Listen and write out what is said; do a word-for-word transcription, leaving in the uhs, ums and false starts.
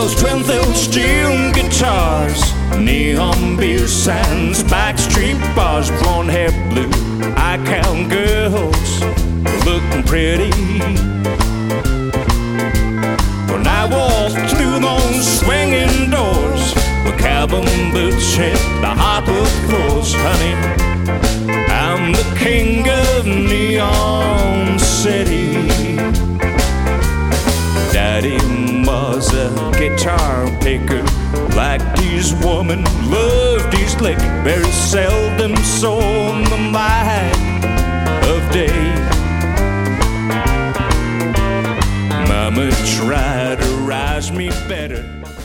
those twin-filled steel guitars, neon beer signs, backstreet bars, blonde hair blue, I count girls looking pretty. When I walk through those swinging doors, with cowboy boots hit the hardwood floors, honey, I'm the king of Neon City. Daddy was a guitar picker, like these women loved his lick, very seldom saw the light of day. Mama tried to raise me better.